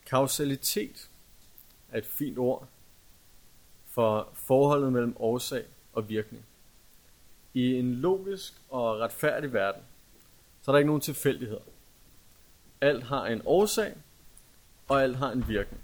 Kausalitet er et fint ord for forholdet mellem årsag og virkning. I en logisk og retfærdig verden, så er der ikke nogen tilfældigheder. Alt har en årsag, og alt har en virkning.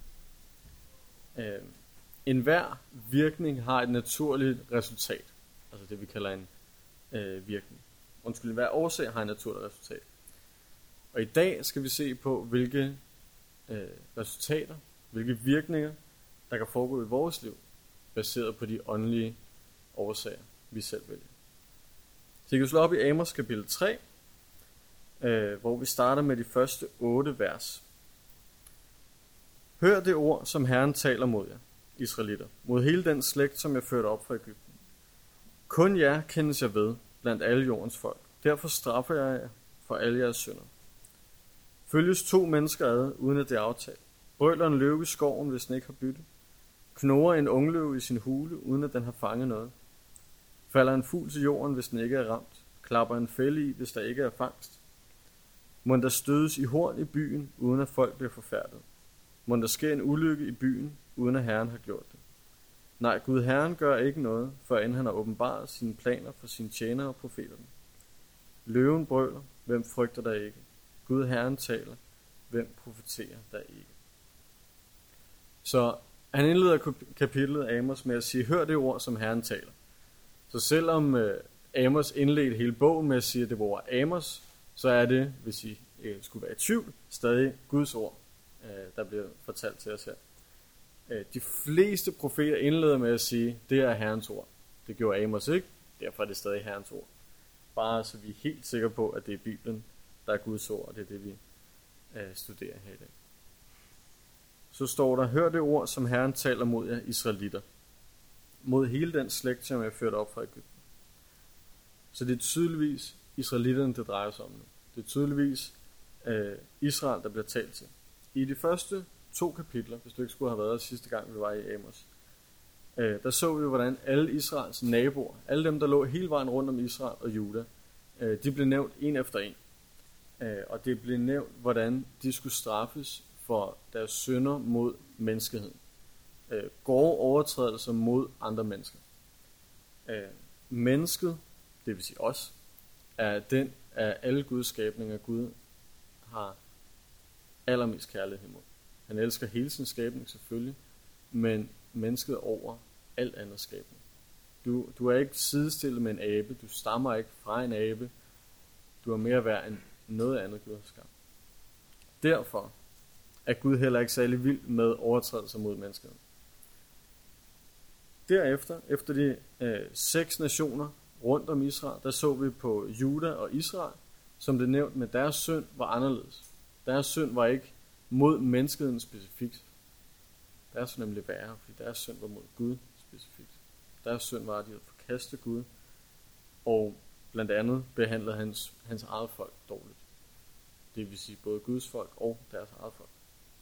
Enhver virkning har et naturligt resultat, altså det vi kalder en virkning. Enhver årsag har et naturligt resultat. Og i dag skal vi se på, hvilke resultater, hvilke virkninger, der kan foregå i vores liv, baseret på de åndelige årsager, vi selv vælger. Så I kan slå op i Amos kapitel 3, hvor vi starter med de første 8 vers. Hør det ord, som Herren taler mod jer, israelitter, mod hele den slægt, som jeg førte op fra Egypten. Kun jer kendes jeg ved blandt alle jordens folk. Derfor straffer jeg jer for alle jeres synder. Følges 2 mennesker ad, uden at det er aftalt. Brøler en løve i skoven, hvis den ikke har bytte. Knurrer en ungløve i sin hule, uden at den har fanget noget. Falder en fugl til jorden, hvis den ikke er ramt. Klapper en fælde i, hvis der ikke er fangst. Må der stødes i horn i byen, uden at folk bliver forfærdet. Må der sker en ulykke i byen, uden at Herren har gjort det. Nej, Gud Herren gør ikke noget, før end han har åbenbaret sine planer for sine tjenere og profeterne. Løven brøler, hvem frygter der ikke? Gud Herren taler, hvem profeterer der ikke? Så han indleder kapitlet Amos med at sige, hør det ord, som Herren taler. Så selvom Amos indledte hele bogen med at sige, at det var Amos, så er det, hvis I skulle være i tvivl, stadig Guds ord, der bliver fortalt til os her. De fleste profeter indleder med at sige, det er Herrens ord. Det gjorde Amos ikke, derfor er det stadig Herrens ord. Bare så vi er helt sikre på, at det er Bibelen, der er Guds ord, og det er det, vi studerer her i dag. Så står der, hør det ord, som Herren taler mod jer, israelitter. Mod hele den slægt, som jeg førte op fra Egypten. Så det er tydeligvis israelitterne, det drejer sig om nu. Det er tydeligvis Israel, der bliver talt til. I de første 2 kapitler, hvis du ikke skulle have været der sidste gang, vi var i Amos, der så vi, hvordan alle Israels naboer, alle dem, der lå hele vejen rundt om Israel og Juda, de blev nævnt en efter en. Og det blev nævnt, hvordan de skulle straffes for deres synder mod menneskeheden. Grove overtrædelser mod andre mennesker. Mennesket, det vil sige os, er den af alle Guds skabninger, Gud har allermest kærlighed imod. Han elsker hele sin skabning selvfølgelig, men mennesket over alt andet skabning. Du er ikke sidestillet med en abe, du stammer ikke fra en abe, du er mere værd end noget andet Gud har skabt. Derfor er Gud heller ikke særlig vild med overtrædelser mod mennesket. Derefter, efter de 6 nationer rundt om Israel, der så vi på Juda og Israel, som det nævnt med deres synd var anderledes. Deres synd var ikke mod menneskeheden specifikt. Deres synd nemlig værre, fordi deres synd var mod Gud specifikt. Deres synd var, at de havde forkastet Gud, og blandt andet behandlede hans eget folk dårligt. Det vil sige både Guds folk og deres eget folk.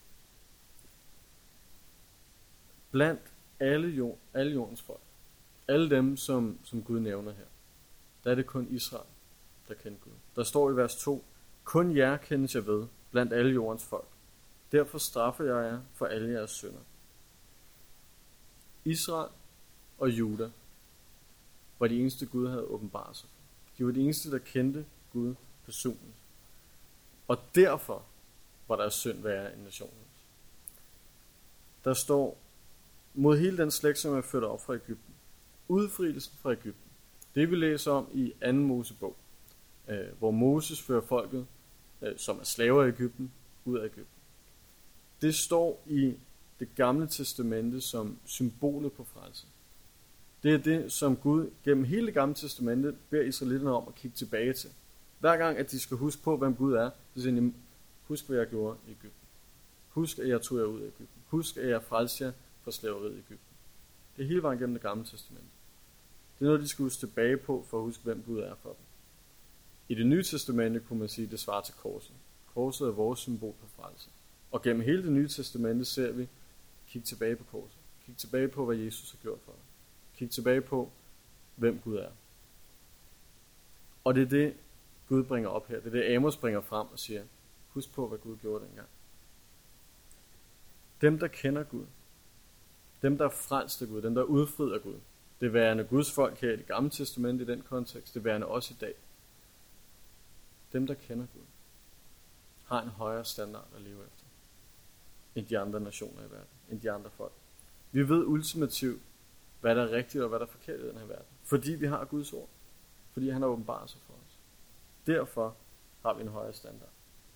Blandt alle jordens folk, alle dem, som Gud nævner her, der er det kun Israel, der kender Gud. Der står i vers 2, kun jer kendes jeg ved, blandt alle jordens folk. Derfor straffer jeg jer for alle jeres synder. Israel og Juda var de eneste, Gud havde åbenbaret sig for. De var de eneste, der kendte Gud personligt. Og derfor var deres synd værre end nationens. Der står, mod hele den slægt, som er ført op fra Egypten. Udfrielsen fra Egypten. Det vi læser om i 2. Mosebog, hvor Moses fører folket, som er slaver i Egypten, ud af Egypten. Det står i det gamle testamente som symbolet på frelse. Det er det, som Gud gennem hele det gamle testamente beder israelitterne om at kigge tilbage til. Hver gang, at de skal huske på, hvem Gud er, så siger de, husk hvad jeg gjorde i Egypten. Husk, at jeg tog jer ud af Egypten. Husk, at jeg frelste jer fra slaveriet i Egypten. Det er hele vejen gennem det gamle testamente. Det er noget, de skal huske tilbage på, for at huske, hvem Gud er for dem. I det nye testamente kunne man sige, at det svarer til korset. Korset er vores symbol på frelse. Og gennem hele det nye testamente ser vi, kig tilbage på korset. Kig tilbage på, hvad Jesus har gjort for dig. Kig tilbage på, hvem Gud er. Og det er det, Gud bringer op her. Det er det, Amos bringer frem og siger, husk på, hvad Gud gjorde dengang. dem, der kender Gud, dem, der er frelst af Gud, dem, der er udfriet af Gud, det værende Guds folk her i det gamle testamente i den kontekst, det værende også i dag, dem, der kender Gud, har en højere standard at leve efter, end de andre nationer i verden, end de andre folk. Vi ved ultimativt, hvad der er rigtigt og hvad der er forkert i den her verden, fordi vi har Guds ord, fordi han har åbenbaret sig for os. Derfor har vi en højere standard.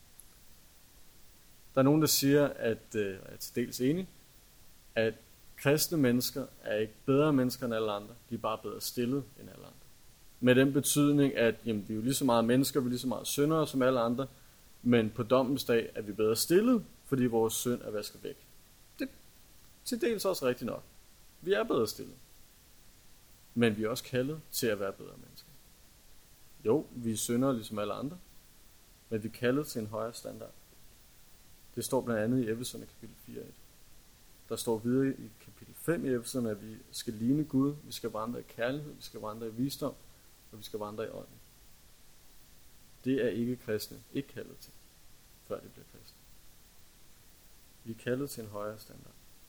Der er nogen, der siger, at jeg er til dels enig, at kristne mennesker er ikke bedre mennesker end alle andre, de er bare bedre stillet end alle andre. Med den betydning, at jamen, vi er jo lige så meget mennesker, vi er lige så meget syndere som alle andre, men på dommens dag er vi bedre stillet, fordi vores synd er vasket væk. Det er til dels også rigtigt nok. Vi er bedre stillet. Men vi er også kaldet til at være bedre mennesker. Jo, vi er syndere ligesom alle andre, men vi er kaldet til en højere standard. Det står blandt andet i Efeserne kapitel 4:1. Der står videre i kapitel 5 i Efeserne, at vi skal ligne Gud, vi skal vandre i kærlighed, vi skal vandre i visdom, og vi skal vandre i ånden. Det er ikke kristne ikke kaldet til, før de bliver kristne. Vi er kaldet til en højere standard.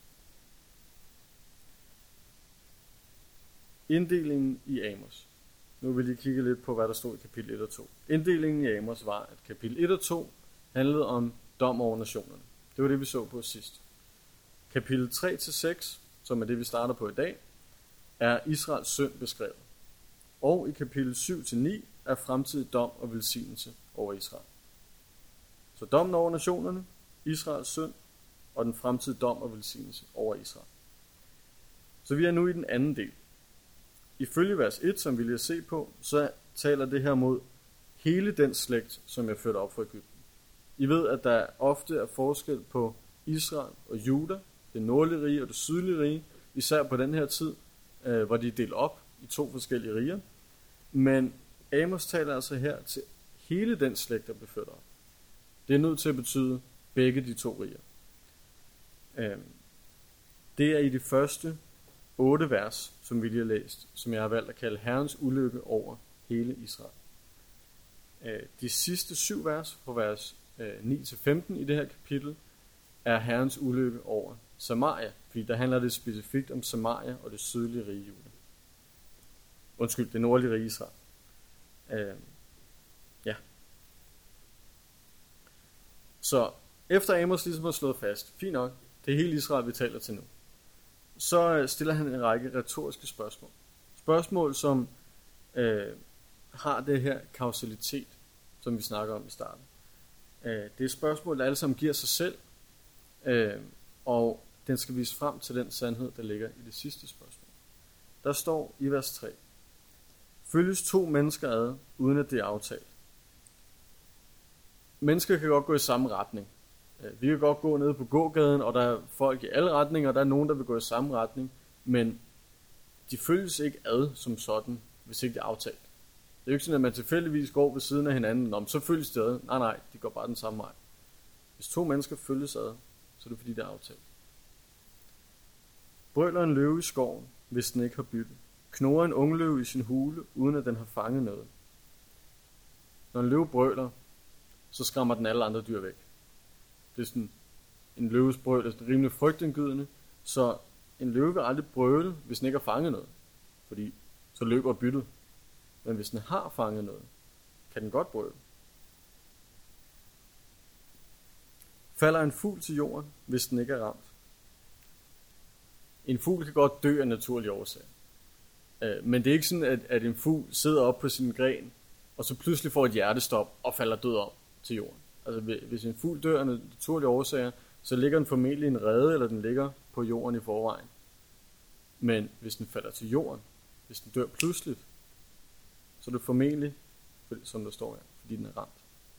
Inddelingen i Amos. Nu vil jeg kigge lidt på, hvad der stod i kapitel 1 og 2. Inddelingen i Amos var, at kapitel 1 og 2 handlede om dom over nationerne. Det var det, vi så på sidst. Kapitel 3-6, som er det, vi starter på i dag, er Israels synd beskrevet. Og i kapitel 7-9 er fremtidig dom og velsignelse over Israel. Så dommen over nationerne, Israels synd og den fremtidige dom og velsignelse over Israel. Så vi er nu i den anden del. Ifølge vers 1, som vi lige har set på, så taler det her mod hele den slægt, som jeg førte op fra Egypten. I ved, at der ofte er forskel på Israel og Juda, det nordlige rige og det sydlige rige, især på den her tid, hvor de er delt op i 2 forskellige riger. Men Amos taler altså her til hele den slægt, der blev ført op. Det er nødt til at betyde begge de 2 riger. Det er i de første 8 vers, som vi lige har læst, som jeg har valgt at kalde Herrens ulykke over hele Israel. De sidste 7 vers, fra vers 9-15 i det her kapitel, er Herrens ulykke over Samaria, fordi der handler det specifikt om Samaria og det sydlige rige Juda. Undskyld, det nordlige rige Israel. Ja. Så efter Amos ligesom har slået fast, fint nok, det er hele Israel, vi taler til nu, så stiller han en række retoriske spørgsmål. Spørgsmål, som har det her kausalitet, som vi snakker om i starten. Det er spørgsmål, der alle sammen giver sig selv, og den skal vise frem til den sandhed, der ligger i det sidste spørgsmål. Der står i vers 3, følges 2 mennesker ad, uden at det er aftalt. Mennesker kan godt gå i samme retning. Vi kan godt gå ned på gågaden, og der er folk i alle retninger, og der er nogen, der vil gå i samme retning, men de følges ikke ad som sådan, hvis ikke det er aftalt. Det er jo ikke sådan, at man tilfældigvis går ved siden af hinanden, så følges de ad. Nej, de går bare den samme vej. Hvis 2 mennesker følges ad, så er det fordi, det er aftalt. Brøler en løve i skoven, hvis den ikke har bytte. Knurrer en ungløve i sin hule, uden at den har fanget noget. Når en løve brøler, så skræmmer den alle andre dyr væk. Det er sådan, en løves brøl er rimelig frygtindgydende, så en løve vil aldrig brøle, hvis den ikke har fanget noget, fordi så løber byttet. Men hvis den har fanget noget, kan den godt brøle. Falder en fugl til jorden, hvis den ikke er ramt. En fugl kan godt dø af naturlige årsager. Men det er ikke sådan, at en fugl sidder op på sin gren, og så pludselig får et hjertestop og falder død om til jorden. Altså hvis en fugl dør af naturlige årsager, så ligger den formentlig i en rede, eller den ligger på jorden i forvejen. Men hvis den falder til jorden, hvis den dør pludseligt, så er det formentlig, som der står her, fordi den er ramt.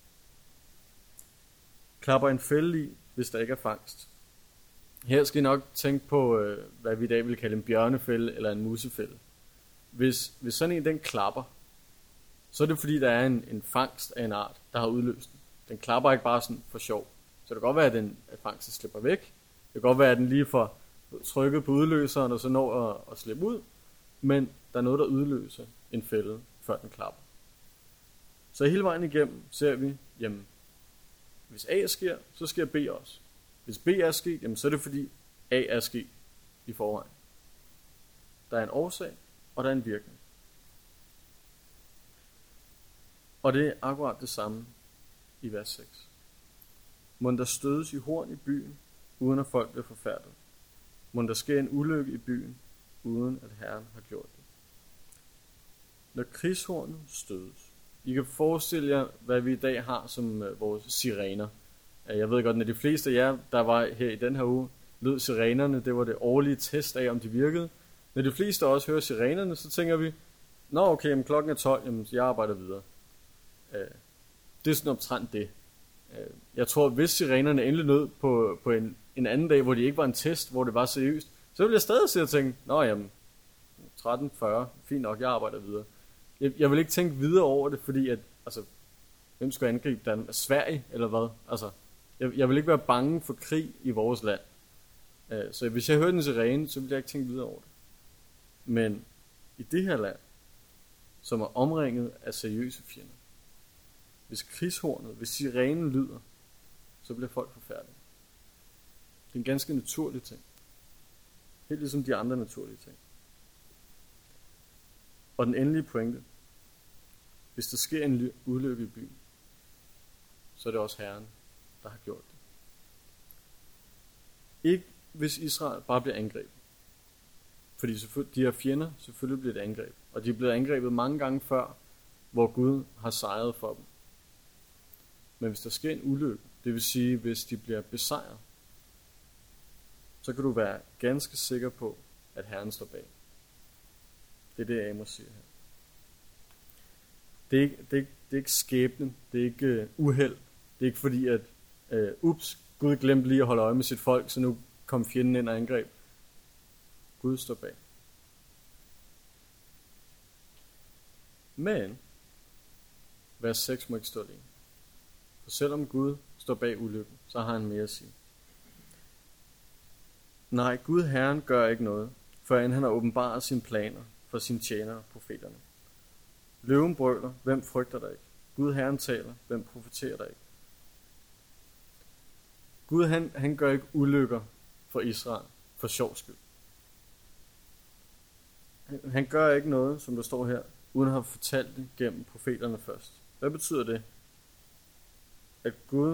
Klapper en fælde i, hvis der ikke er fangst. Her skal I nok tænke på, hvad vi i dag vil kalde en bjørnefælde eller en musefælde. Hvis sådan en den klapper, så er det fordi, der er en fangst af en art, der har udløst den. Den klapper ikke bare sådan for sjov. Så det kan godt være, at fangsten slipper væk. Det kan godt være, at den lige får trykket på udløseren, og så når at slippe ud. Men der er noget, der udløser en fælde, før den klapper. Så hele vejen igennem ser vi, jamen, hvis A sker, så sker B også. Hvis B er sket, jamen så er det fordi A er sket i forvejen. Der er en årsag, og der er en virkning. Og det er akkurat det samme i vers 6. Må der stødes i horn i byen, uden at folk bliver forfærdet. Må der ske en ulykke i byen, uden at Herren har gjort det. Når krigshornet stødes. I kan forestille jer, hvad vi i dag har som vores sirener. Jeg ved godt, at de fleste af jer, der var her i den her uge, lød sirenerne. Det var det årlige test af, om de virkede. Når de fleste også hører sirenerne, så tænker vi, nå okay, jamen, klokken er 12, jamen, jeg arbejder videre. Det er sådan omtrent det. Jeg tror, at hvis sirenerne endelig nød på en anden dag, hvor det ikke var en test, hvor det var seriøst, så ville jeg stadig sidde og tænke, nå jamen, 13.40, fint nok, jeg arbejder videre. Jeg vil ikke tænke videre over det, fordi at, altså, hvem skulle angribe Danmark? Sverige, eller hvad? Altså, jeg vil ikke være bange for krig i vores land. Så hvis jeg hørte en sirene, så ville jeg ikke tænke videre over det. Men i det her land, som er omringet af seriøse fjender, hvis krigshornet, hvis sirenen lyder, så bliver folk forfærdelige. Det er en ganske naturlig ting. Helt ligesom de andre naturlige ting. Og den endelige pointe. Hvis der sker en ulykke i byen, så er det også Herren, der har gjort det. Ikke hvis Israel bare bliver angrebet. Fordi de her fjender selvfølgelig bliver et angreb. Og de er blevet angrebet mange gange før, hvor Gud har sejret for dem. Men hvis der sker en ulykke, det vil sige, hvis de bliver besejret, så kan du være ganske sikker på, at Herren står bag. Det er det, Amos siger her. Det er ikke skæbnen, det er ikke uheld, det er ikke fordi, at Gud glemte lige at holde øje med sit folk, så nu kom fjenden ind og angreb. Gud står bag. Men vers 6 må ikke stå alene. For selvom Gud står bag ulykken, så har han mere at sige. Nej, Gud Herren gør ikke noget, før han har åbenbaret sine planer for sine tjenere, profeterne. Løven brøler, hvem frygter der ikke? Gud Herren taler, hvem profeterer der ikke? Gud han gør ikke ulykker for Israel for sjov skyld. Han gør ikke noget, som der står her, uden at have fortalt det gennem profeterne først. Hvad betyder det? At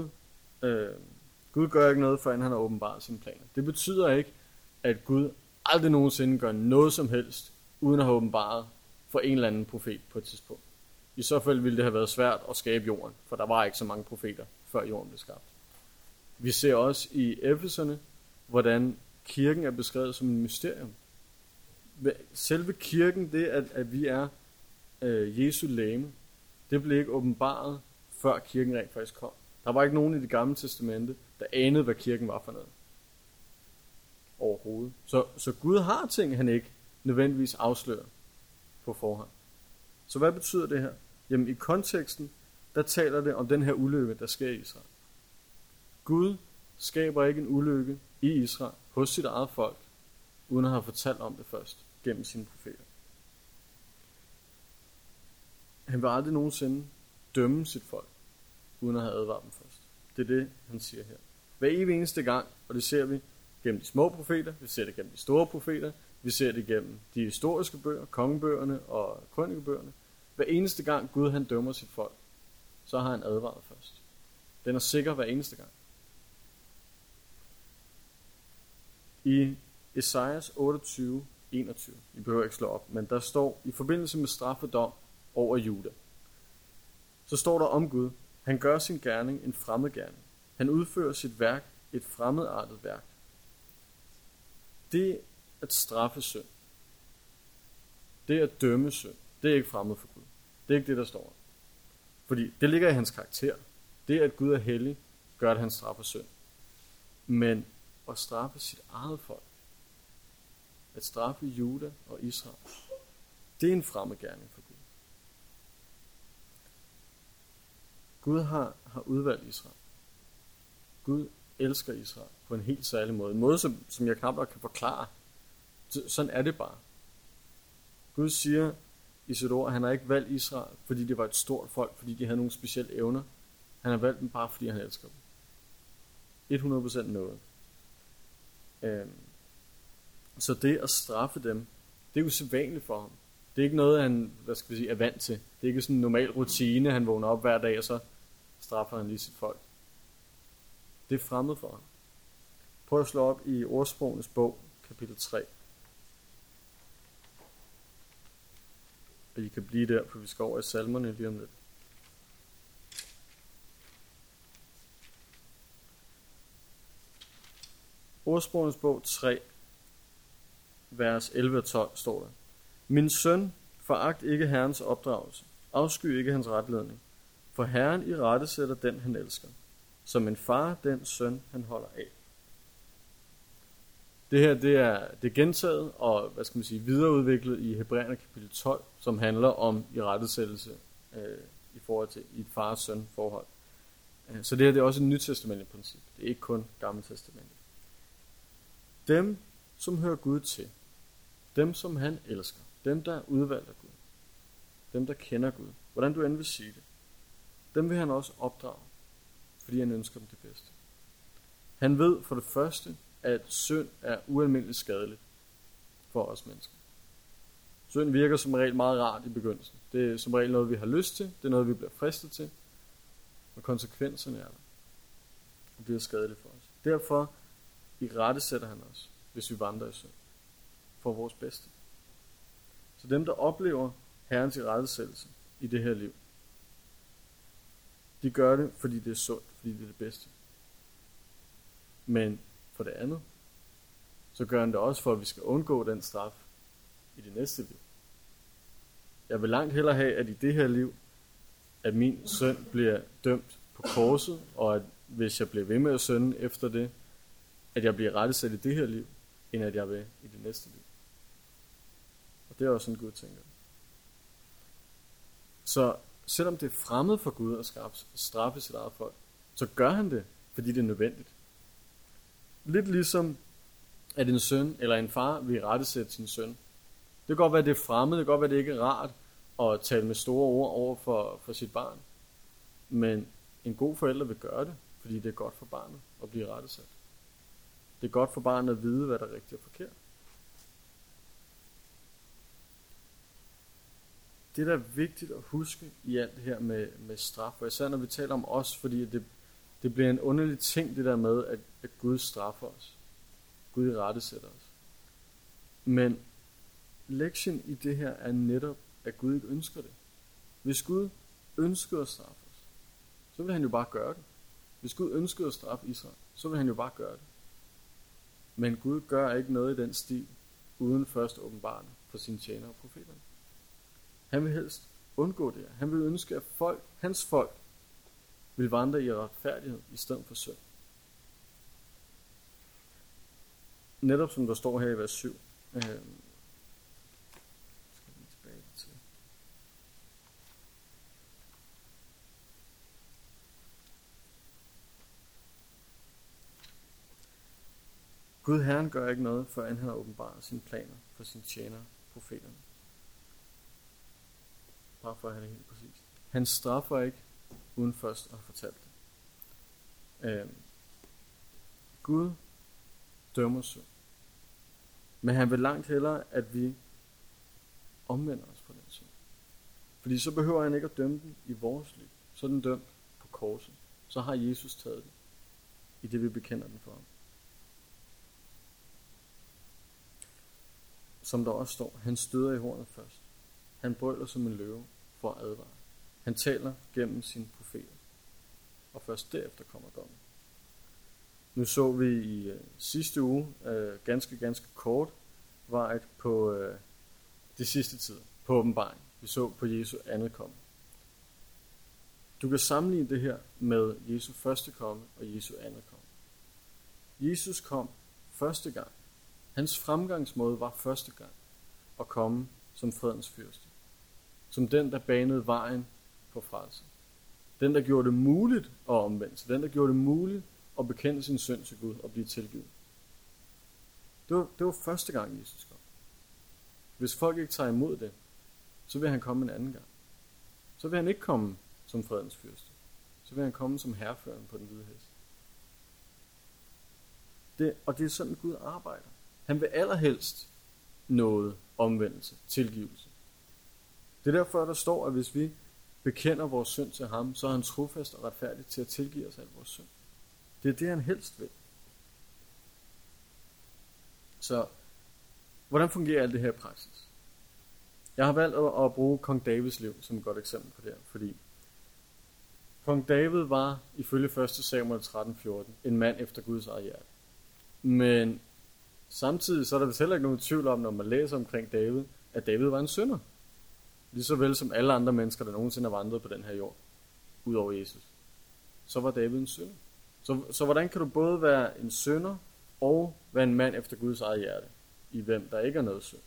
Gud gør ikke noget, før han har åbenbaret sine planer. Det betyder ikke, at Gud aldrig nogensinde gør noget som helst, uden at have åbenbaret for en eller anden profet på et tidspunkt. I så fald ville det have været svært at skabe jorden, for der var ikke så mange profeter, før jorden blev skabt. Vi ser også i Efeserne, hvordan kirken er beskrevet som en mysterium. Selve kirken, det at vi er Jesu legeme, det blev ikke åbenbaret, før kirken rent faktisk kom. Der var ikke nogen i det gamle testamente, der anede, hvad kirken var for noget. Overhovedet. Så Gud har ting, han ikke nødvendigvis afslører på forhånd. Så hvad betyder det her? Jamen i konteksten, der taler det om den her ulykke, der sker i Israel. Gud skaber ikke en ulykke i Israel hos sit eget folk, uden at have fortalt om det først gennem sine profeter. Han vil aldrig nogensinde dømme sit folk, uden at have advaret dem først. Det er det, han siger her. Hver evig eneste gang, og det ser vi gennem de små profeter, vi ser det gennem de store profeter, vi ser det gennem de historiske bøger, kongebøgerne og krønikebøgerne. Hver eneste gang Gud han dømmer sit folk, så har han advaret først. Den er sikker hver eneste gang. I Esajas 28, 21, I behøver ikke slå op, men der står i forbindelse med straffedom over Juda. Så står der om Gud, han gør sin gerning en fremmed gerning. Han udfører sit værk et fremmedartet værk. Det at straffe synd, det at dømme synd, det er ikke fremmed for Gud. Det er ikke det, der står. Fordi det ligger i hans karakter. Det at Gud er hellig, gør at han straffer synd. Men at straffe sit eget folk, at straffe Juda og Israel, det er en fremmed gerning for Gud. Gud har udvalgt Israel. Gud elsker Israel på en helt særlig måde. En måde, som jeg knap nok kan forklare. Sådan er det bare. Gud siger i sit ord, at han har ikke valgt Israel, fordi det var et stort folk, fordi de havde nogle specielle evner. Han har valgt dem bare, fordi han elsker dem. 100% noget. Så det at straffe dem, det er usædvanligt for ham. Det er ikke noget, han er vant til. Det er ikke sådan en normal rutine, han vågner op hver dag, og så straffer han lige sit folk. Det er fremmed for ham. Prøv at slå op i Ordsprogenes bog, kapitel 3. Og I kan blive der, for vi skal over i salmerne lige om lidt. Ordsprogenes bog 3, vers 11 og 12 står der: Min søn, foragt ikke Herrens opdragelse, afsky ikke hans retledning, for Herren irettesætter den, han elsker, som en far den søn, han holder af. Det her, det er gentaget og, videreudviklet i Hebræerne kapitel 12, som handler om irettesættelse i forhold til et far-søn forhold. Så det her, det er også et nytestamentligt princip. Det er ikke kun gammeltestamentet. Dem, som hører Gud til, dem, som han elsker, dem, der er udvalgt af Gud, dem, der kender Gud, hvordan du end vil sige det, dem vil han også opdrage, fordi han ønsker dem det bedste. Han ved for det første, at synd er ualmindeligt skadeligt for os mennesker. Synd virker som regel meget rart i begyndelsen. Det er som regel noget, vi har lyst til, det er noget, vi bliver fristet til, og konsekvenserne er der. Det bliver skadeligt for os. Derfor irettesætter han os, hvis vi vandrer i synd, for vores bedste. Så dem, der oplever Herrens irettesættelse i det her liv, de gør det, fordi det er sundt, fordi det er det bedste. Men for det andet, så gør han det også for, at vi skal undgå den straf i det næste liv. Jeg vil langt hellere have, at i det her liv, at min søn bliver dømt på korset, og at hvis jeg bliver ved med at synde efter det, at jeg bliver rettesat i det her liv, end at jeg vil i det næste liv. Og det er også en Gud tænker. Så selvom det er fremmed for Gud at straffe sit eget folk, så gør han det, fordi det er nødvendigt. Lidt ligesom, at en søn eller en far vil rettesætte sin søn. Det kan godt være, at det er fremmed, det kan godt være, at det ikke er rart at tale med store ord over for sit barn. Men en god forælder vil gøre det, fordi det er godt for barnet at blive rettesat. Det er godt for barnet at vide, hvad der er rigtigt og forkert. Det, der er vigtigt at huske i alt det her med straf, og især når vi taler om os, fordi det bliver en underlig ting, det der med, at Gud straffer os. Gud irettesætter os. Men lektien i det her er netop, at Gud ikke ønsker det. Hvis Gud ønsker at straffe os, så vil han jo bare gøre det. Hvis Gud ønsker at straffe Israel, så vil han jo bare gøre det. Men Gud gør ikke noget i den stil, uden først at åbenbare det for sine tjenere og profeterne. Han vil helst undgå det. Han vil ønske, at hans folk vil vandre i retfærdighed i stedet for synd. Netop som der står her i vers 7. Skal vi tilbage til. Gud Herren gør ikke noget, før han har åbenbaret sine planer for sine tjenere, profeterne. Bare for at have det helt præcist. Han straffer ikke, uden først at have fortalt det. Gud dømmer synd. Men han vil langt hellere, at vi omvender os på den synd. Fordi så behøver han ikke at dømme den i vores liv. Så er den dømt på korset. Så har Jesus taget det, i det vi bekender den for ham. Som der også står, han støder i hornet først. Han brøler som en løve for at advare. Han taler gennem sine profeter. Og først derefter kommer dommen. Nu så vi i sidste uge, ganske kort, var et på de sidste tider, på åbenbaring. Vi så på Jesu andet komme. Du kan sammenligne det her med Jesu første komme og Jesu andet komme. Jesus kom første gang. Hans fremgangsmåde var første gang at komme som fredens fyrste. Som den, der banede vejen på frelse. Den, der gjorde det muligt at omvende sig. Den, der gjorde det muligt at bekende sin synd til Gud og blive tilgivet. Det var første gang, Jesus kom. Hvis folk ikke tager imod det, så vil han komme en anden gang. Så vil han ikke komme som fredens fyrste. Så vil han komme som herreføren på den hvide hest. Og det er sådan, Gud arbejder. Han vil allerhelst noget omvendelse, tilgivelse. Det er derfor, der står, at hvis vi bekender vores synd til ham, så er han trofast og retfærdig til at tilgive os al vores synd. Det er det, han helst vil. Så hvordan fungerer alt det her i praksis? Jeg har valgt at bruge kong Davids liv som et godt eksempel på det her, fordi kong David var ifølge 1. Samuel 13:14 en mand efter Guds eget hjerte. Men samtidig så er der vist heller ikke nogen tvivl om, når man læser omkring David, at David var en synder. Lige så vel som alle andre mennesker, der nogensinde har vandret på den her jord, ud over Jesus. Så var David en synder. Så hvordan kan du både være en synder og være en mand efter Guds eget hjerte, i hvem der ikke er noget synd?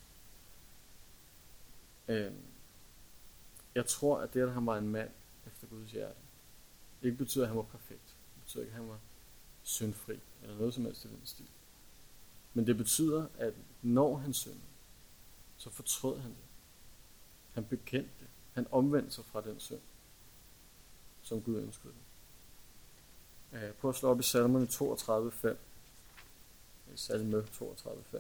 Jeg tror, at det, at han var en mand efter Guds hjerte, ikke betyder, at han var perfekt. Det betyder ikke, at han var syndfri, eller noget som helst i den stil. Men det betyder, at når han syndede, så fortrød han det. Han bekendte det. Han omvendte sig fra den synd, som Gud ønskede det. Prøv at slå op i salmerne 32:5. Salme 32:5.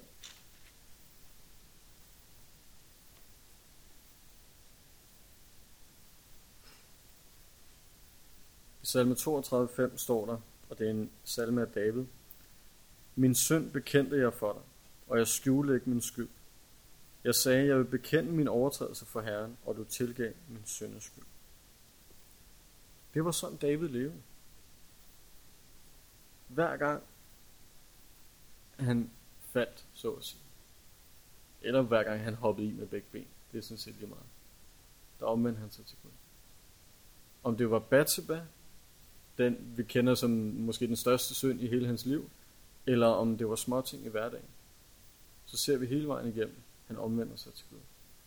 I salme 32:5 står der, og det er en salme af David: Min synd bekendte jeg for dig, og jeg skjulte ikke min skyld. Jeg sagde, jeg vil bekende min overtrædelse for Herren, og du tilgav min syndes skyld. Det var sådan David levede. Hver gang han faldt, så at sige, eller hver gang han hoppede i med begge ben, det er sådan set lige meget, der omvendte han sig til Gud. Om det var Batseba, den vi kender som måske den største synd i hele hans liv, eller om det var småting i hverdagen, så ser vi hele vejen igennem, han omvender sig til Gud.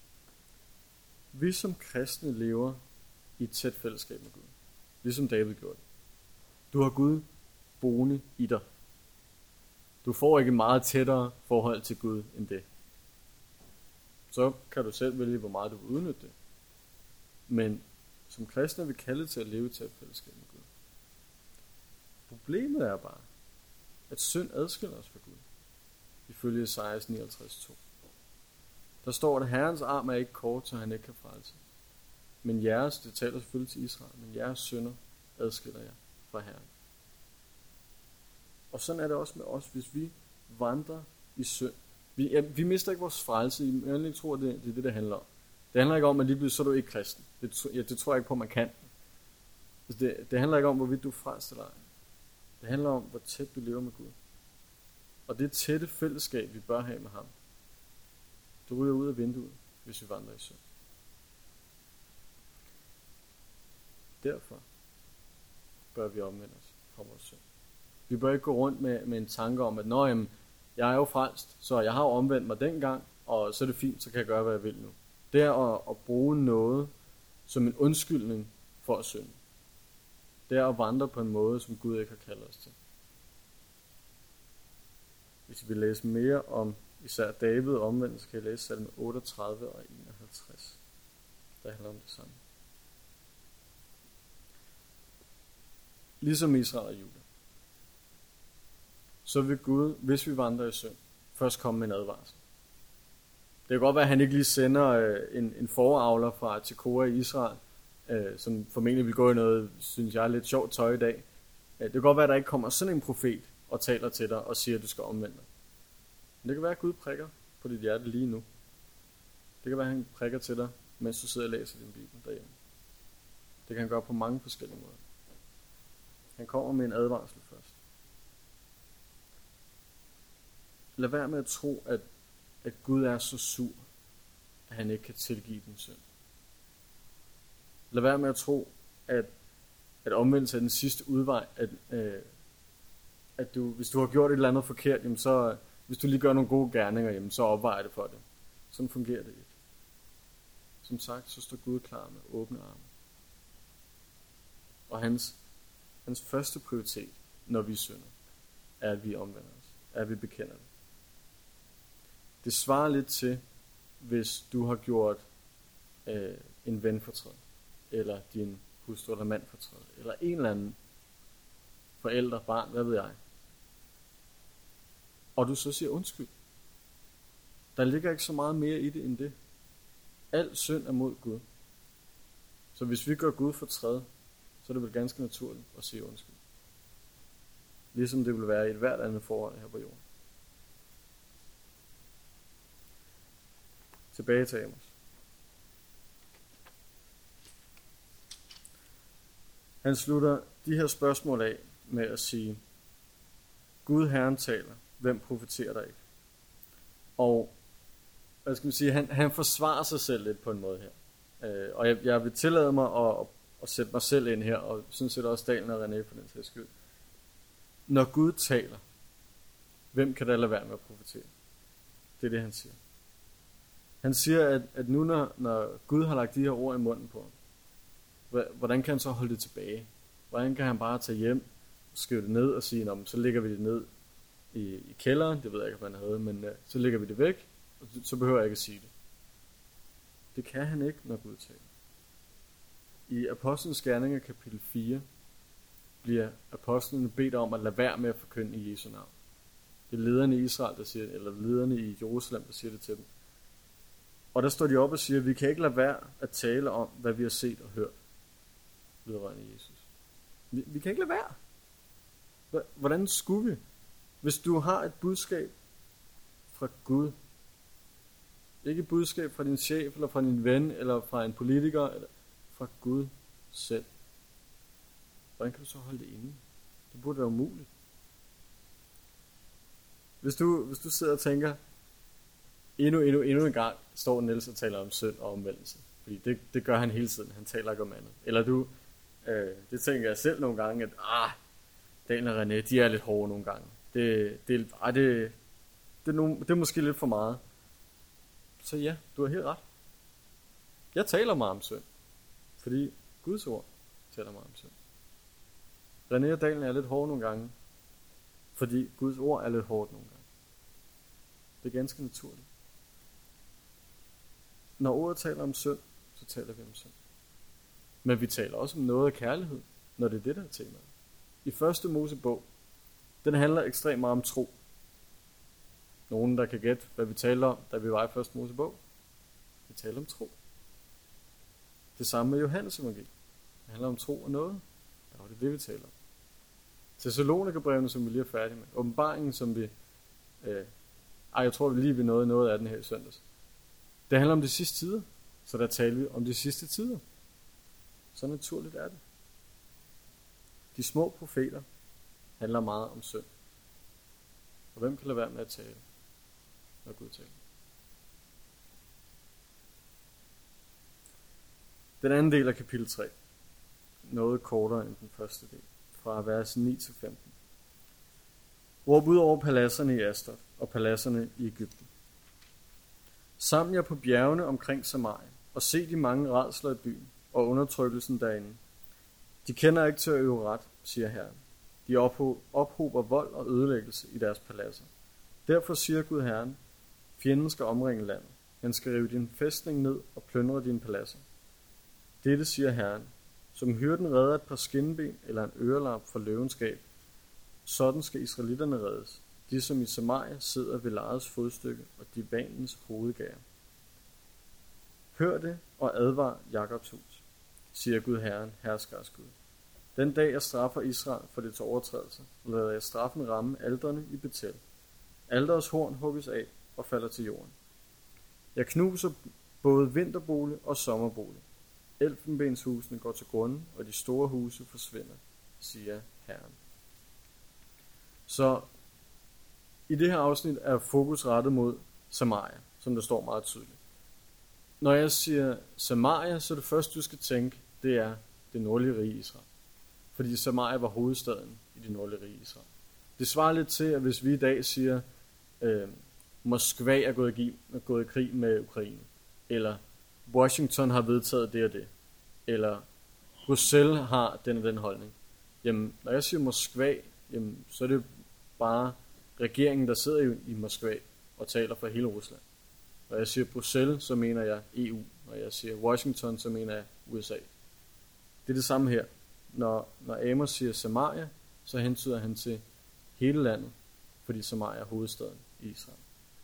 Vi som kristne lever i et tæt fællesskab med Gud, ligesom David gjorde det. Du har Gud boende i dig. Du får ikke meget tættere forhold til Gud end det. Så kan du selv vælge, hvor meget du vil udnytte det. Men som kristne er vi kaldet til at leve i tæt fællesskab med Gud. Problemet er bare, at synd adskiller os fra Gud. Ifølge Esajas 59:2. Der står, at Herrens arm er ikke kort, så han ikke kan frelse. Men jeres, det taler selvfølgelig til Israel, men jeres synder adskiller jer fra Herren. Og sådan er det også med os, hvis vi vandrer i synd. Vi mister ikke vores frelse. Jeg tror, det er det, det handler om. Det handler ikke om, at lige pludselig så er du ikke kristen. Det tror jeg ikke på, man kan. Det handler ikke om, hvorvidt du er frelst eller ej. Det handler om, hvor tæt du lever med Gud. Og det tætte fællesskab, vi bør have med ham, det ryger ud af vinduet, hvis vi vandrer i synd. Derfor bør vi omvende os fra vores synd. Vi bør ikke gå rundt med en tanke om, at jeg er jo frelst, så jeg har jo omvendt mig dengang, og så er det fint, så kan jeg gøre, hvad jeg vil nu. Det er at bruge noget som en undskyldning for at synde. Det er at vandre på en måde, som Gud ikke har kaldet os til. Hvis vi vil læse mere om især David og omvendelse, kan jeg læse salme 38 og 51. Der handler om det samme. Ligesom Israel og Juda, så vil Gud, hvis vi vandrer i synd, først komme med en advarsel. Det kan godt være, at han ikke lige sender en foravler fra Tekoa i Israel, som formentlig vil gå i noget, synes jeg, lidt sjovt tøj i dag. Det kan godt være, at der ikke kommer sådan en profet og taler til dig og siger, at du skal omvende dig. Men det kan være, at Gud prikker på dit hjerte lige nu. Det kan være, at han prikker til dig, mens du sidder og læser din Bibel derhjemme. Det kan han gøre på mange forskellige måder. Han kommer med en advarsel først. Lad være med at tro, at Gud er så sur, at han ikke kan tilgive din synd. Lad være med at tro, at omvendelse er den sidste udvej, at hvis du har gjort et eller andet forkert, jamen så, hvis du lige gør nogle gode gerninger, jamen så opvejer det for det. Sådan fungerer det ikke. Som sagt, så står Gud klar med åbne arme. Og hans første prioritet, når vi synder, er, at vi omvender os. Er, at vi bekender det. Det svarer lidt til, hvis du har gjort en ven fortræd, eller din hustru eller mand fortræd, eller en eller anden forælder, barn, hvad ved jeg. og du så siger undskyld. Der ligger ikke så meget mere i det end det. Al synd er mod Gud. Så hvis vi gør Gud fortræd, så er det vel ganske naturligt at sige undskyld. Ligesom det vil være i et hvert andet forhold her på jorden. Tilbage til Amos. Han slutter de her spørgsmål af med at sige, Gud Herren taler, hvem profeterer der ikke? Og hvad skal man sige, han forsvarer sig selv lidt på en måde her. Og jeg vil tillade mig at sætte mig selv ind her, og sådan set også Daniel og René for den sags skyld. Når Gud taler, hvem kan der lade være med at profetere? Det er det, han siger. Han siger, at nu når Gud har lagt de her ord i munden på ham, hvordan kan han så holde det tilbage? Hvordan kan han bare tage hjem, skrive det ned og sige, så lægger vi det ned i kælderen, det ved jeg ikke, hvad han havde, men så lægger vi det væk, og så behøver jeg ikke at sige det. Det kan han ikke, når Gud taler. I Apostlenes Gerninger kapitel 4 bliver apostlene bedt om at lade være med at forkynde i Jesu navn. Det er lederne i Israel, der siger det, eller lederne i Jerusalem, der siger det til dem. Og der står de op og siger, at vi kan ikke lade være at tale om, hvad vi har set og hørt vedrørende Jesus. Vi kan ikke lade være. Hvordan skulle vi? Hvis du har et budskab fra Gud, ikke et budskab fra din chef, eller fra din ven, eller fra en politiker, eller fra Gud selv, hvordan kan du så holde det inde? Det burde være umuligt. Hvis du sidder og tænker, endnu en gang står Niels og taler om synd og omvendelse. Fordi det gør han hele tiden. Han taler ikke om andet. Eller det tænker jeg selv nogle gange, at Daniel og René, de er lidt hårde nogle gange. Det er måske lidt for meget. Så ja, du har helt ret. Jeg taler meget om synd. Fordi Guds ord taler meget om synd. René og Daniel er lidt hårde nogle gange. Fordi Guds ord er lidt hårdt nogle gange. Det er ganske naturligt. Når ordet taler om synd, så taler vi om synd. Men vi taler også om noget af kærlighed, når det er det, der er temaet. I første Mosebog, den handler ekstremt meget om tro. Nogen, der kan gætte, hvad vi taler om, da vi var i første Mosebog. Vi taler om tro. Det samme med Johannes evangeliet. Det handler om tro og noget. Ja, det er det, vi taler om. Thessalonikerbrevene, som vi lige er færdige med. Åbenbaringen, som vi... jeg tror, vi lige vil nåede noget af den her i søndags. Det handler om de sidste tider. Så der taler vi om de sidste tider. Så naturligt er det. De små profeter handler meget om synd. Og hvem kan lade være med at tale, når Gud taler? Den anden del af kapitel 3. Noget kortere end den første del. Fra vers 9 til 15. Råb ud over paladserne i Asdod og paladserne i Egypten. Saml jer på bjergene omkring Samaria og se de mange rædsler i byen og undertrykkelsen derinde. De kender ikke til at øve ret, siger Herren. De ophober vold og ødelæggelse i deres paladser. Derfor siger Gud Herren, fjenden skal omringe landet. Han skal rive din fæstning ned og plyndre dine paladser. Dette siger Herren, som hyrden redder et par skinben eller en ørelap fra løvenskab. Sådan skal israelitterne reddes, de som i Samaria sidder ved lejets fodstykke og divanens hovedgær. Hør det og advar Jakobs hus, siger Gud Herren, herskers Gud. Den dag jeg straffer Israel for dets overtrædelser, lader jeg straffen ramme alterne i Betel. Alterets horn hugges af og falder til jorden. Jeg knuser både vinterbolig og sommerbolig. Elfenbenshusene går til grunden, og de store huse forsvinder, siger Herren. Så i det her afsnit er fokus rettet mod Samaria, som der står meget tydeligt. Når jeg siger Samaria, så det første du skal tænke, det er det nordlige rige Israel. Fordi Samaria var hovedstaden i det nordlige rige Israel. Det svarer lidt til, at hvis vi i dag siger, Moskva er gået i krig med Ukraine, eller Washington har vedtaget det og det, eller Bruxelles har den og den holdning. Jamen, når jeg siger Moskva, jamen, så er det bare regeringen, der sidder i Moskva og taler for hele Rusland. Når jeg siger Bruxelles, så mener jeg EU. Når jeg siger Washington, så mener jeg USA. Det er det samme her. Når Amos siger Samaria, så hentyder han til hele landet. fordi Samaria er hovedstaden i Israel.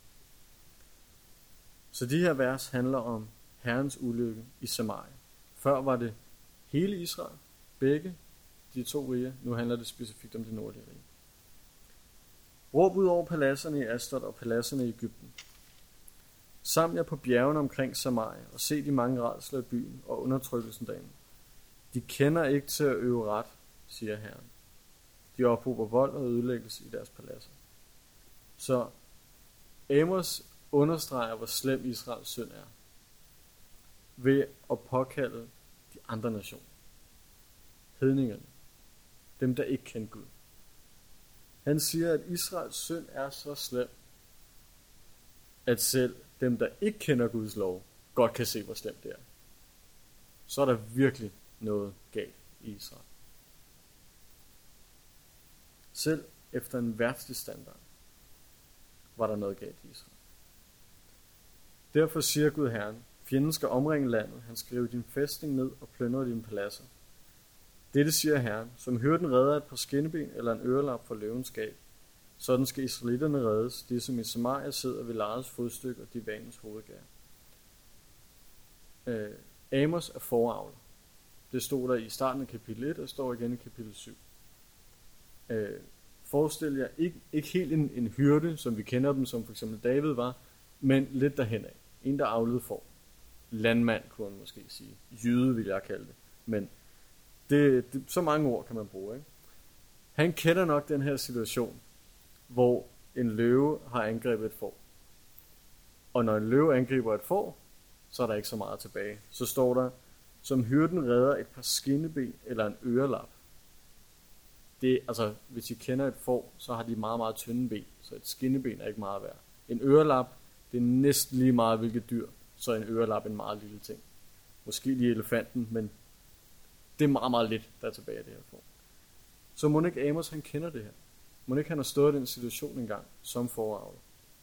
Så de her vers handler om Herrens ulykke i Samaria. Før var det hele Israel, begge de to riger. Nu handler det specifikt om det nordlige rige. Råb ud over paladserne i Asdod og paladserne i Egypten. Saml jer på bjergene omkring Samaria og se de mange rædsler i byen og undertrykkelsen derinde. De kender ikke til at øve ret, siger Herren. De ophober vold og ødelæggelse i deres paladser. Så Amos understreger, hvor slem Israels synd er, ved at påkalde de andre nationer. Hedningerne. Dem, der ikke kender Gud. Han siger, at Israels synd er så slem, at selv dem, der ikke kender Guds lov, godt kan se, hvor slemt det er. Så er der virkelig noget galt i Israel. Selv efter en verdslig standard, var der noget galt i Israel. Derfor siger Gud Herren, fjenden skal omringe landet, han skriver din fæstning ned og plyndrer dine paladser. Dette siger Herren, som hyrden redder et par skinneben eller en ørelap for løvens gab. Sådan skal israelitterne reddes, de som i Samaria sidder ved Lares fodstykke og divanens hovedgær. Amos er foravler. Det stod der i starten af kapitel 1, og står igen i kapitel 7. Forestil jer ikke helt en hyrde, som vi kender dem, som for eksempel David var, men lidt derhen af. En, der avlede får. Landmand, kunne man måske sige. Jyde, vil jeg kalde det. Men så mange ord kan man bruge, ikke? Han kender nok den her situation, hvor en løve har angrebet et får. Og når en løve angriber et får, så er der ikke så meget tilbage. Så står der, som hyrden redder et par skinneben eller en ørelap. Altså, hvis I kender et får, så har de meget, meget tynde ben, så et skinneben er ikke meget værd. En ørelap, det er næsten lige meget hvilket dyr, så en ørelap er en meget lille ting. Måske lige elefanten, men det er meget, meget lidt, der er tilbage af det her får. Så må ikke Amos, han kender det her. Må ikke han har stået i den situation engang, som foravler.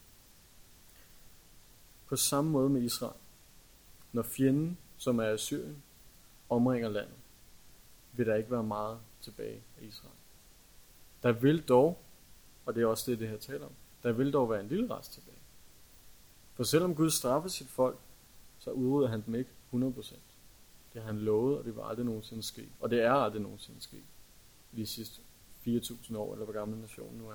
På samme måde med Israel. Når fjenden, som er Assyrien, omringer landet, vil der ikke være meget tilbage af Israel. Der vil dog, og det er også det her taler om, der vil dog være en lille rest tilbage. For selvom Gud straffer sit folk, så udrydder han dem ikke 100%. Det har han lovet, og det vil aldrig nogensinde ske. Og det er aldrig nogensinde ske. I de sidste 4.000 år, eller hvor gammel nationen nu er.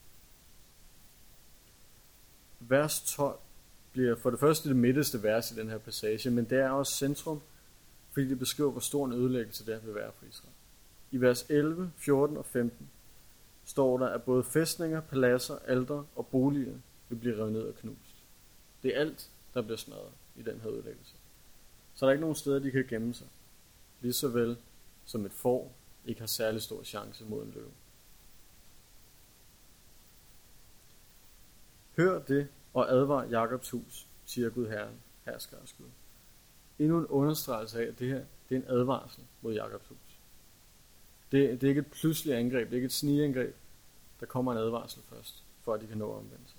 Vers 12 bliver for det første det midterste vers i den her passage, men det er også centrum, fordi det beskriver, hvor stor en ødelæggelse det vil være for Israel. I vers 11, 14 og 15 står der, at både fæstninger, paladser, alter og boliger vil blive revet ned og knust. Det er alt, der bliver smadret i den her ødelæggelse. Så der er ikke nogen steder, de kan gemme sig. Lige så vel som et får ikke har særlig stor chance mod en løve. Hør det og advar Jakobs hus, siger Gud Herren, herskers Gud. Endnu en understregelse af, at det her det er en advarsel mod Jakobs hus. Det er ikke et pludseligt angreb, det er ikke et snigangreb. Der kommer en advarsel først, for at de kan nå omvendelse.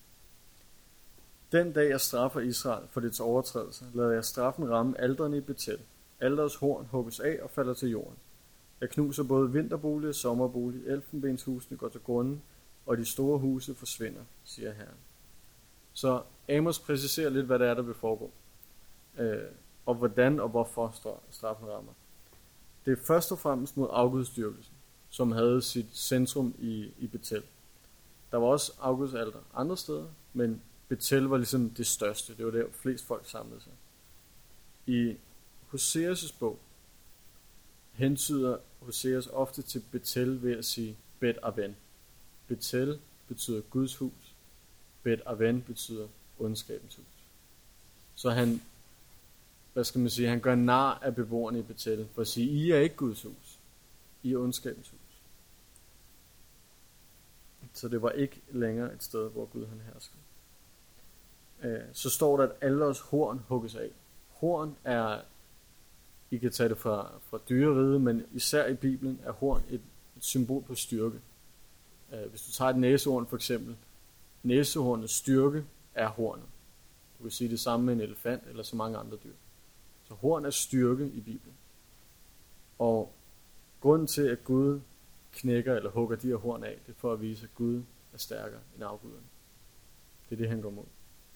Den dag jeg straffer Israel for dets overtrædelser, lader jeg straffen ramme alterne i Betel. Alterets horn hugges af og falder til jorden. Jeg knuser både vinterbolig og sommerbolig, elfenbenshusene går til grunden, og de store huse forsvinder, siger Herren. Så Amos præciserer lidt, hvad det er, der vil foregå. Og hvordan og hvorfor straffen rammer. Det er først og fremmest mod afgudsdyrkelsen, som havde sit centrum i Betel. Der var også afgudsalter andre steder, men Betel var ligesom det største. Det var der flest folk samlede sig. I Hoseas' bog hentyder Hoseas ofte til Betel ved at sige Bet Aven. Betel betyder Guds hus. Bet Aven betyder ondskabens hus. Så han, han gør nar af beboerne i Betel for at sige, I er ikke Guds hus. I er ondskabens hus. Så det var ikke længere et sted, hvor Gud han hersker. Så står der, at alders horn hugges af. Horn er, I kan tage det fra dyreriget, men især i Bibelen er horn et symbol på styrke. Hvis du tager et næsehorn for eksempel, næsehornets styrke er hornet. Du kan sige det samme med en elefant eller så mange andre dyr. Så horn er styrke i Bibelen. Og grunden til, at Gud knækker eller hugger de her horn af, det er for at vise, at Gud er stærkere end afguderne. Det er det, han går mod.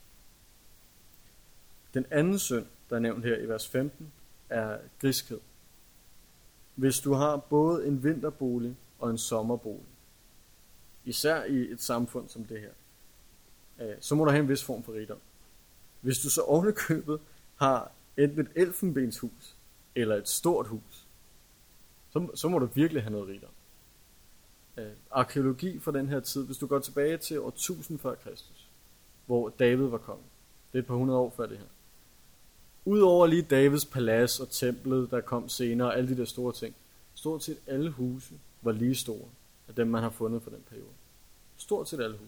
Den anden synd, der er nævnt her i vers 15, er griskhed. Hvis du har både en vinterbolig og en sommerbolig, især i et samfund som det her, så må du have en vis form for rigdom. Hvis du så ovenikøbet har enten et elfenbenshus eller et stort hus, så må du virkelig have noget rigdom. Arkæologi fra den her tid, hvis du går tilbage til år 1000 før Kristus, hvor David var konge, det er et par hundrede år før det her. Udover lige Davids palads og templet, der kom senere, og alle de der store ting, stort set alle huse var lige store af dem, man har fundet fra den periode. Stort set alle huse.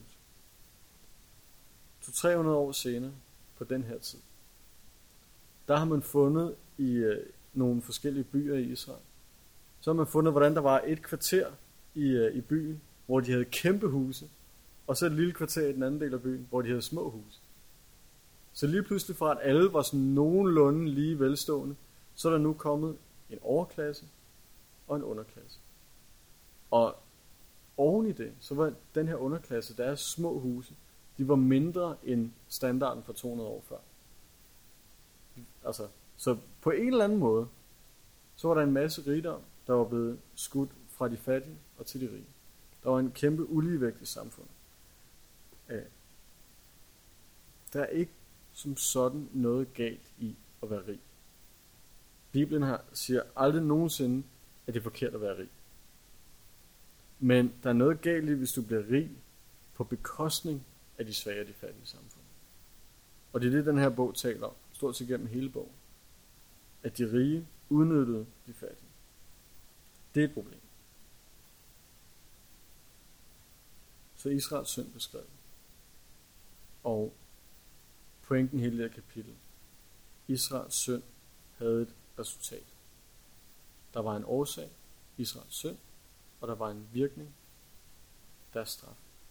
200-300 år senere, på den her tid, der har man fundet i nogle forskellige byer i Israel. Så har man fundet, hvordan der var et kvarter i byen, hvor de havde kæmpe huse, og så et lille kvarter i den anden del af byen, hvor de havde små huse. Så lige pludselig fra, at alle var sådan nogenlunde lige velstående, så er der nu kommet en overklasse og en underklasse. Og oven i det, så var den her underklasse, deres små huse, de var mindre end standarden for 200 år før. Altså, så på en eller anden måde, så var der en masse rigdom, der var blevet skudt fra de fattige og til de rige. Der var en kæmpe uligevægt i samfundet. Der er ikke som sådan noget galt i at være rig. Bibelen her siger aldrig nogensinde, at det er forkert at være rig. Men der er noget galt i, hvis du bliver rig på bekostning af de svage og de fattige i samfundet. Og det er det, den her bog taler om, stort set gennem hele bogen. At de rige udnyttede de fattige. Det er et problem. Så Israels synd beskrevet. Og pointen hele det her kapitel. Israels synd havde et resultat. Der var en årsag, Israels synd, og der var en virkning, deres straf.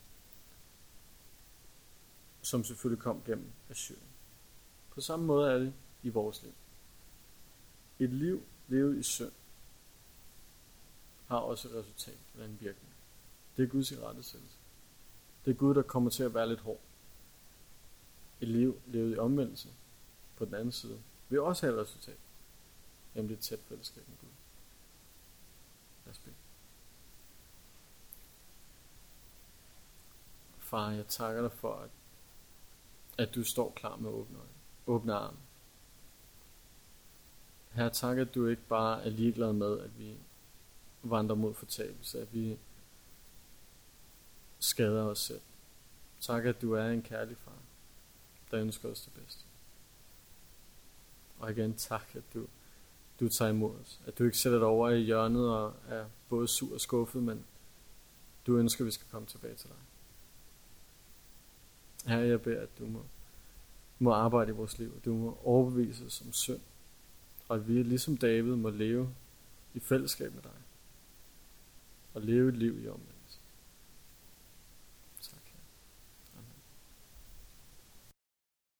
Som selvfølgelig kom gennem Assyrien. På samme måde er det i vores liv. Et liv levet i synd har også et resultat eller en virkning. Det er Guds irettesættelse. Det er Gud, der kommer til at være lidt hård. Et liv levet i omvendelse på den anden side vil også have et resultat, nemlig et tæt fællesskab med Gud. Lad os bede. Far, jeg takker dig for, at du står klar med åbne arme. Herre, tak, at du ikke bare er ligeglad med, at vi vandrer mod fortabelse, at vi skader os selv. Tak, at du er en kærlig far, der ønsker os det bedste. Og igen tak, at du tager imod os. At du ikke sætter dig over i hjørnet og er både sur og skuffet, men du ønsker, at vi skal komme tilbage til dig. Herre, jeg beder, at du må arbejde i vores liv, og du må overbevise os om synd, og at vi ligesom David må leve i fællesskab med dig, og leve et liv i omvendt.